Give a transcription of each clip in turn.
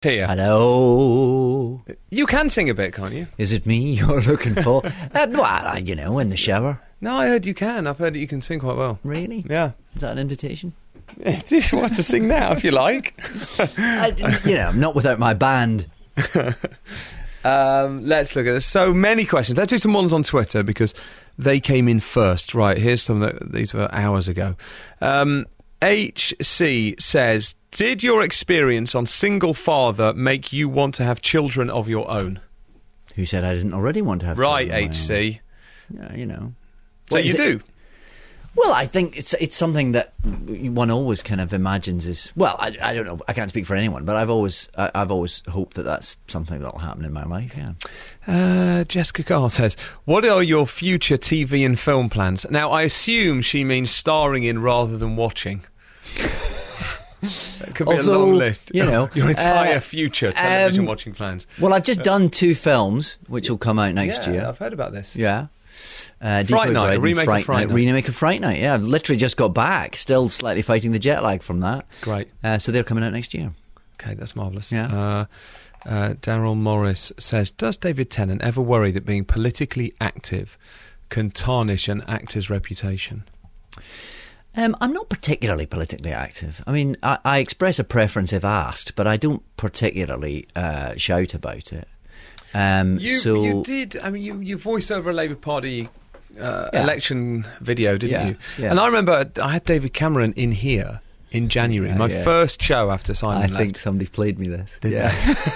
Here. Hello. You can sing a bit, can't you? Is it me you're looking for? Well, in the shower. No, I heard you can. I've heard that you can sing quite well. Really? Yeah. Is that an invitation? Do you want to sing now, if you like? Not without my band. Let's look at this. So many questions. Let's do some ones on Twitter because they came in first. Right, here's some these were hours ago. HC says, did your experience on Single Father make you want to have children of your own? Who said I didn't already want to have right, children? HC. Yeah, So you do? Well, I think it's something that one always kind of imagines is. Well, I don't know. I can't speak for anyone, but I've always hoped that that's something that'll happen in my life. Yeah. Jessica Carr says, what are your future TV and film plans? Now, I assume she means starring in rather than watching. It could be a long list. Your entire future television watching plans. Well, I've just done 2 films, which will come out next year. I've heard about this. Yeah. Fright Night, a remake of Fright Night. Remake of Fright Night, yeah. I've literally just got back, still slightly fighting the jet lag from that. Great. So they're coming out next year. Okay, that's marvellous. Yeah. Daryl Morris says, does David Tennant ever worry that being politically active can tarnish an actor's reputation? I'm not particularly politically active. I mean, I express a preference if asked, but I don't particularly shout about it. You did. I mean, you voiced over a Labour Party election video, didn't you? Yeah. And I remember I had David Cameron in here in January, my first show after Simon left. I think somebody played me this. Did they?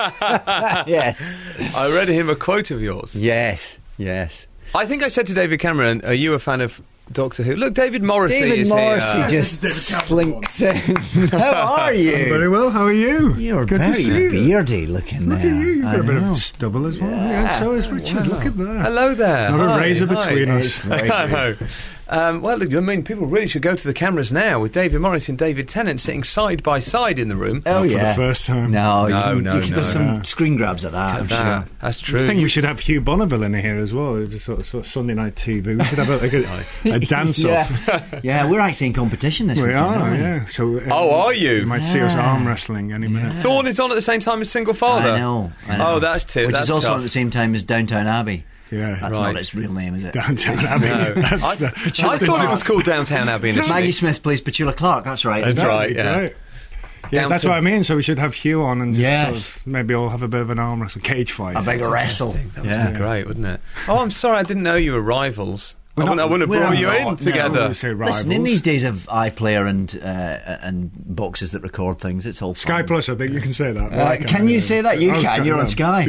Yes. I read him a quote of yours. Yes. I think I said to David Cameron, are you a fan of Doctor Who? Look, David Morrissey is here. David Morrissey just slinks in. How are you? I'm very well, how are you? You're good very to see you. beardy looking Look there. at you, you've got a bit of stubble as well. Yeah, so is Richard, look at that. Hello there. Not a razor between us. Well, look, I mean, people really should go to the cameras now with David Morrissey and David Tennant sitting side by side in the room. Oh, for the first time. No. No. There's some screen grabs at that, I'm sure. That's true. I think we should have Hugh Bonneville in here as well. Just sort of Sunday night TV. We should have a dance-off. Yeah, we're actually in competition this week. We are, yeah. So, are you? You might see us arm wrestling any minute. Thorn is on at the same time as Single Father. I know. Oh, that's too. Which that's is also tough. at the same time as Downtown Abbey. Yeah, That's not its real name, is it? Downtown Abbey. No. I thought it was called Downtown Abbey initially. Maggie Smith plays Petula Clark, that's right. That's right, yeah. Right. Yeah, that's what I mean. So we should have Hugh on and just sort of maybe all have a bit of an arm wrestle, cage fight. A big wrestle. That would be great, wouldn't it? Oh, I'm sorry, I didn't know you were rivals. I wouldn't have brought you in together. Listen, in these days of iPlayer and boxes that record things, it's all Sky fun. Plus, I think you can say that. Can you say that? You can. You're on Sky.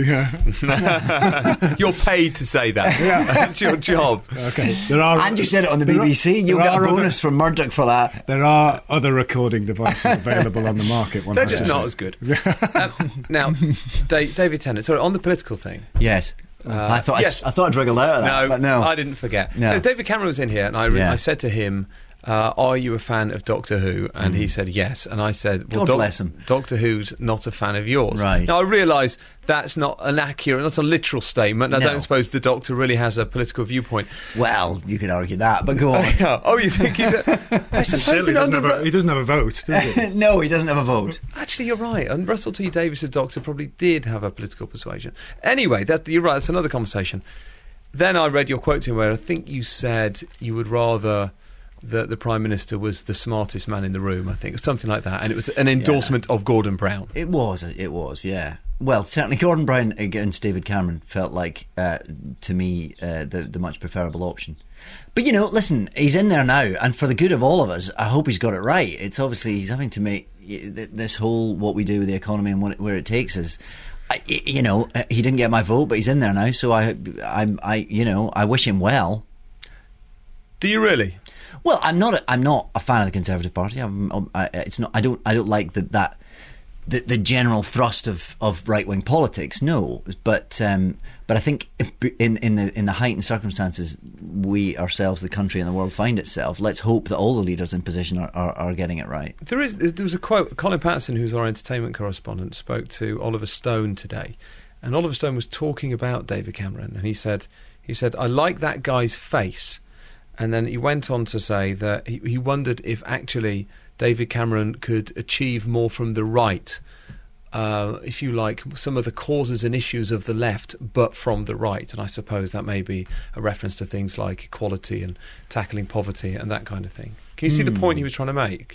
Yeah. You're paid to say that. That's your job. Okay. And you said it on the BBC. You'll get a bonus from Murdoch for that. There are other recording devices available on the market. They're just not as good. Now, David Tennant, sorry, on the political thing. Yes. I thought I'd wriggled out of that, but no. I didn't forget. No. David Cameron was in here, and I said to him, are you a fan of Doctor Who? And he said yes. And I said, well, God bless him. Doctor Who's not a fan of yours. Right. Now, I realise that's not an accurate, not a literal statement. I don't suppose the Doctor really has a political viewpoint. Well, you could argue that, but go on. Oh, you think he I suppose he doesn't have a vote, does he? No, he doesn't have a vote. Actually, you're right. And Russell T Davies' Doctor probably did have a political persuasion. Anyway, you're right. That's another conversation. Then I read your quote to him where I think you said you would rather that the Prime Minister was the smartest man in the room, I think, something like that. And it was an endorsement of Gordon Brown. It was, yeah. Well, certainly Gordon Brown against David Cameron felt like, to me, the much preferable option. But, listen, he's in there now, and for the good of all of us, I hope he's got it right. It's obviously he's having to make this whole what we do with the economy and where it takes us. He didn't get my vote, but he's in there now, so I wish him well. Do you really? Well, I'm not a fan of the Conservative Party. I don't like the general thrust of right wing politics. No, but I think in the heightened circumstances we ourselves, the country and the world find itself, let's hope that all the leaders in position are getting it right. There was a quote. Colin Patterson, who's our entertainment correspondent, spoke to Oliver Stone today, and Oliver Stone was talking about David Cameron, and he said, I like that guy's face. And then he went on to say that he wondered if actually David Cameron could achieve more from the right if you like, some of the causes and issues of the left, but from the right. And I suppose that may be a reference to things like equality and tackling poverty and that kind of thing. Can you see the point he was trying to make?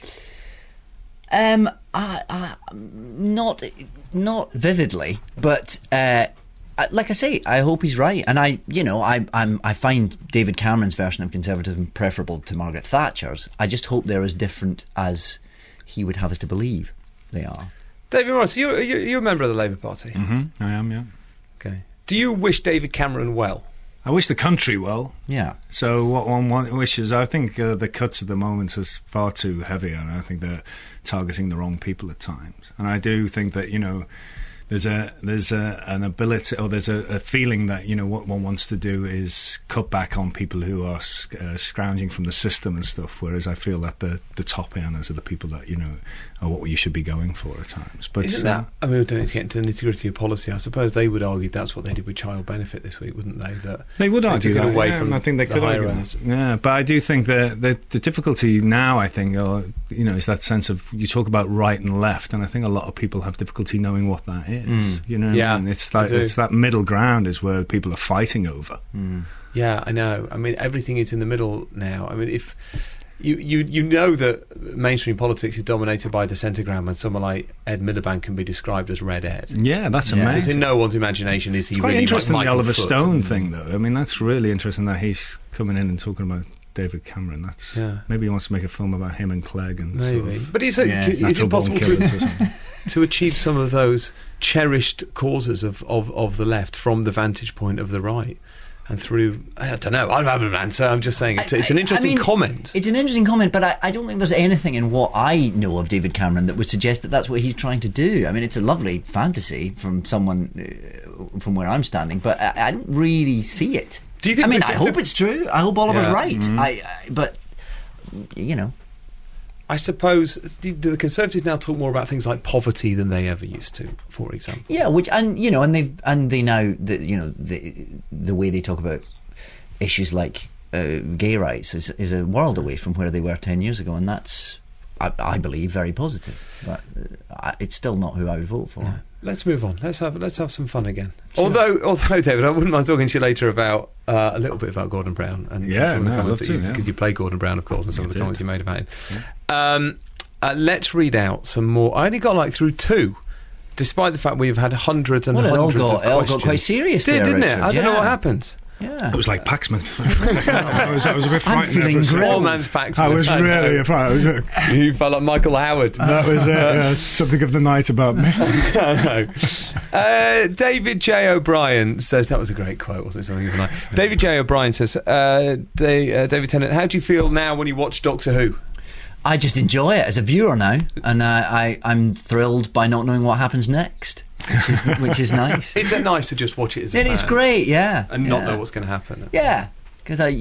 Not vividly, but like I say, I hope he's right. And I find David Cameron's version of conservatism preferable to Margaret Thatcher's. I just hope they're as different as he would have us to believe they are. David Morris, you're a member of the Labour Party. Mm-hmm, I am, yeah. Okay. Do you wish David Cameron well? I wish the country well. Yeah. So what one wishes, I think the cuts at the moment is far too heavy, and I think they're targeting the wrong people at times. And I do think that, there's an ability, or there's a feeling that, what one wants to do is cut back on people who are scrounging from the system and stuff, whereas I feel that the top earners are the people that, are what you should be going for at times. But isn't that, I mean, we don't need to get into the nitty-gritty of policy. I suppose they would argue that's what they did with child benefit this week, wouldn't they? That they would argue that, away from I think they could argue that. Yeah, but I do think the difficulty now, I think, is that sense of, you talk about right and left, and I think a lot of people have difficulty knowing what that is. Yeah, I mean? It's that middle ground is where people are fighting over. Yeah, I know. I mean, everything is in the middle now. I mean, if you know that mainstream politics is dominated by the centreground, when someone like Ed Miliband can be described as Red Ed. Yeah, that's amazing. It's in no one's imagination is he quite really interesting, like the Oliver Foote. Stone thing, though. I mean, that's really interesting that he's coming in and talking about David Cameron. That's maybe he wants to make a film about him and Clegg and maybe. Sort of, but is it possible to achieve some of those cherished causes of the left from the vantage point of the right? And through, I don't know, I don't have an answer. I'm just saying it's an interesting comment. It's an interesting comment, but I don't think there's anything in what I know of David Cameron that would suggest that that's what he's trying to do. I mean, it's a lovely fantasy from someone from where I'm standing, but I don't really see it. Do you think? I hope it's true. I hope Oliver's right. Mm-hmm. But I suppose do the Conservatives now talk more about things like poverty than they ever used to, for example? Yeah, they now the way they talk about issues like gay rights is a world away from where they were 10 years ago, and that's I believe very positive. But it's still not who I would vote for. Yeah. Let's move on. Let's have some fun again. Sure. Although, David, I wouldn't mind talking to you later about a little bit about Gordon Brown and some of the comments because you play Gordon Brown, of course, and some of the comments you made about him. Yeah. Let's read out some more. I only got through 2, despite the fact we've had hundreds and hundreds of questions. It all got quite serious there, didn't Richard? it? I don't know what happened. Yeah. It was like Paxman. I was a bit frightened. I'm feeling there Poor man's Paxman. I was really frightened. You felt like Michael Howard. That was something of the night about me. I know. David J. O'Brien says, that was a great quote, wasn't it? Something of the night. David J. O'Brien says, David Tennant, how do you feel now when you watch Doctor Who? I just enjoy it as a viewer now, and I'm thrilled by not knowing what happens next. Which is nice. Is it nice to just watch it as a fan? It is great, yeah, and not know what's going to happen. Yeah, because I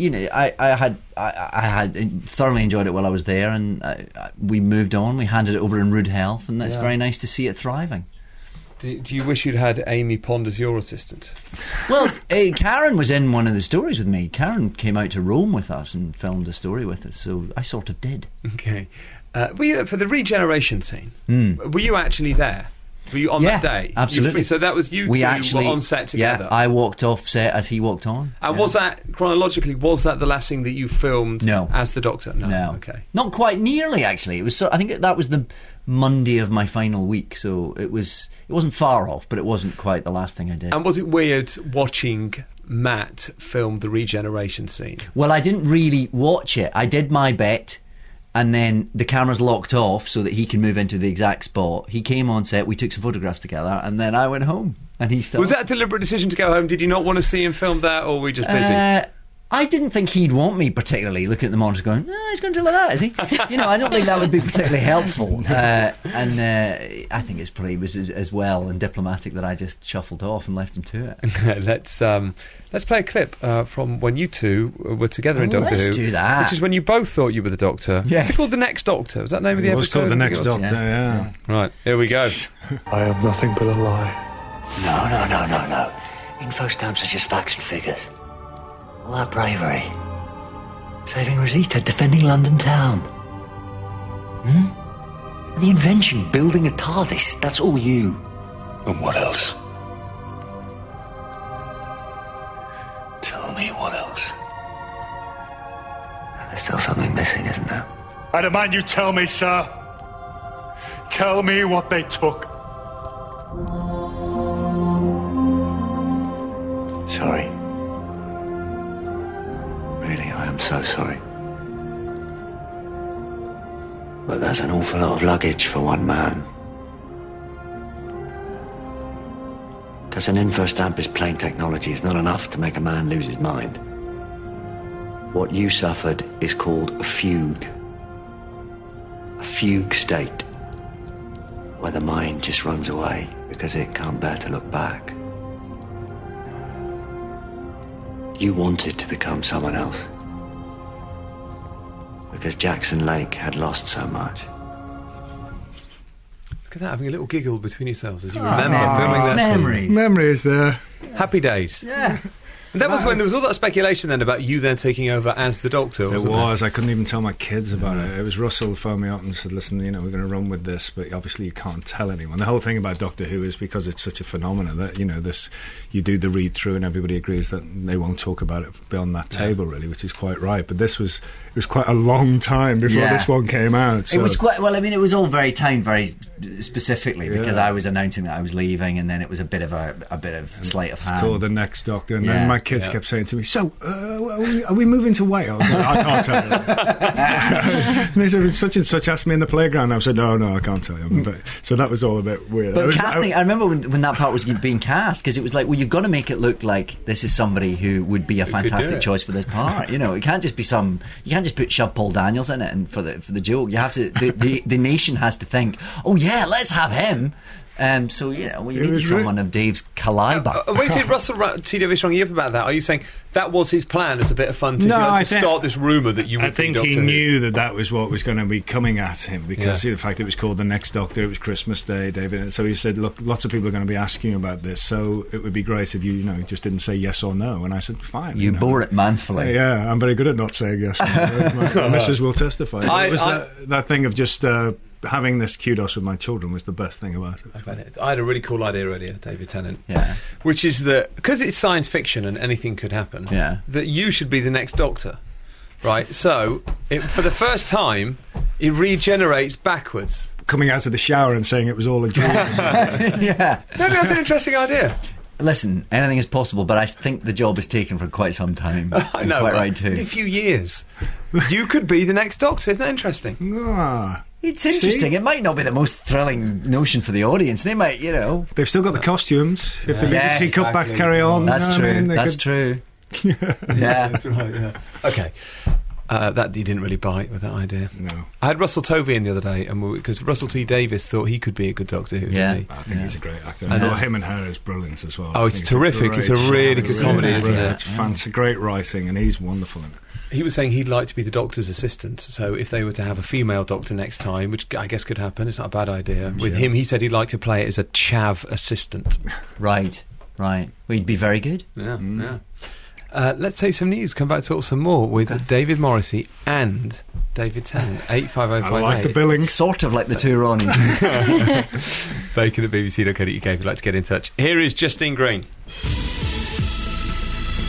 had thoroughly enjoyed it while I was there, and we moved on. We handed it over in rude health, and it's very nice to see it thriving. Do you wish you'd had Amy Pond as your assistant? Well, Karen was in one of the stories with me. Karen came out to Rome with us and filmed a story with us, so I sort of did. Okay, for the regeneration scene, were you actually there? Were you on that day? Absolutely. So that was you two were on set together? Yeah, I walked off set as he walked on. And was that, chronologically, was that the last thing that you filmed as the Doctor? No. Okay. Not quite nearly, actually. It was. I think that was the Monday of my final week, so it wasn't far off, but it wasn't quite the last thing I did. And was it weird watching Matt film the regeneration scene? Well, I didn't really watch it. I did my bit, and then the camera's locked off so that he can move into the exact spot. He came on set, we took some photographs together, and then I went home. And he started. Was that a deliberate decision to go home? Did you not want to see him film that, or were we just busy? I didn't think he'd want me particularly looking at the monitor going, he's going to do like that, is he? I don't think that would be particularly helpful. And I think it probably was as well and diplomatic that I just shuffled off and left him to it. Let's play a clip from when you two were together in Doctor Who. Let's do that. Which is when you both thought you were the Doctor. Yes. Was it called The Next Doctor? Was that the name of the episode? It was called The Next Doctor, yeah. Right, here we go. I am nothing but a lie. No. Info stamps are just facts and figures. All that bravery. Saving Rosita, defending London town. The invention, building a TARDIS, that's all you. And what else? Tell me what else. There's still something missing, isn't there? I demand you tell me, sir. Tell me what they took. Sorry. Really, I am so sorry. But that's an awful lot of luggage for one man. Because an info stamp is plain technology is not enough to make a man lose his mind. What you suffered is called a fugue. A fugue state. Where the mind just runs away because it can't bear to look back. You wanted to become someone else. Because Jackson Lake had lost so much. Look at that, having a little giggle between yourselves as you remember filming that scene. memories. Memory is there. Happy days. Yeah. And that was when there was all that speculation then about you then taking over as the Doctor, There wasn't was. I couldn't even tell my kids about it. It was Russell who phoned me up and said, listen, we're going to run with this, but obviously you can't tell anyone. The whole thing about Doctor Who is because it's such a phenomenon that, this, you do the read-through and everybody agrees that they won't talk about it beyond that table, really, which is quite right. But it was quite a long time before this one came out. So. It was quite, well, I mean, it was all very timed very specifically because I was announcing that I was leaving, and then it was a bit of sleight of hand. Called the next Doctor, and then my kids kept saying to me, so, are we moving to Wales? I can't tell you. And they said, such and such asked me in the playground. I said, no, I can't tell you. But, so that was all a bit weird. But casting, I remember when that part was being cast, because it was like, well, you've got to make it look like this is somebody who would be a fantastic choice for this part. It can't just be you can't just shove Paul Daniels in it and for the joke. You have to, the nation has to think, oh yeah, let's have him. So you need someone of Dave's calibre. Wait, did Russell T Davies rung you up about that? Are you saying that was his plan as a bit of fun to start this rumour that you would I think he knew that was what was going to be coming at him because the fact it was called The Next Doctor, it was Christmas Day, David. So he said, look, lots of people are going to be asking you about this, so it would be great if you just didn't say yes or no. And I said, fine. You bore it manfully. Yeah, I'm very good at not saying yes or no. My missus will testify. It was that thing of just... having this kudos with my children was the best thing about it. I had a really cool idea earlier, David Tennant. Yeah. Which is that, because it's science fiction and anything could happen, that you should be the next Doctor. Right? So, for the first time, it regenerates backwards. Coming out of the shower and saying it was all a dream. Yeah. No, that's an interesting idea. Listen, anything is possible, but I think the job is taken for quite some time. I know. Quite right, too. In a few years, you could be the next Doctor. Isn't that interesting? It's interesting. See? It might not be the most thrilling notion for the audience. They might, They've still got the costumes. If the BBC cutbacks carry on. That's true. That's true. Yeah. That's right, yeah. Okay. That you didn't really bite with that idea. No. I had Russell Tovey in the other day, and because Russell T Davies thought he could be a good Doctor Who. Yeah. I think he's a great actor. I thought him and her is brilliant as well. Oh, it's terrific. It's a really good comedy, isn't it? It's fantastic, great writing, and he's wonderful in it. He was saying he'd like to be the Doctor's assistant, so if they were to have a female Doctor next time, which I guess could happen, it's not a bad idea. With him, he said he'd like to play it as a chav assistant. Right. Well, he'd be very good. Yeah. Let's take some news. Come back to talk some more with David Morrissey and David Tennant. 85058. I like the billing. Sort of like the two Ronnies. Bacon at bbc.co.uk if you'd like to get in touch. Here is Justine Green.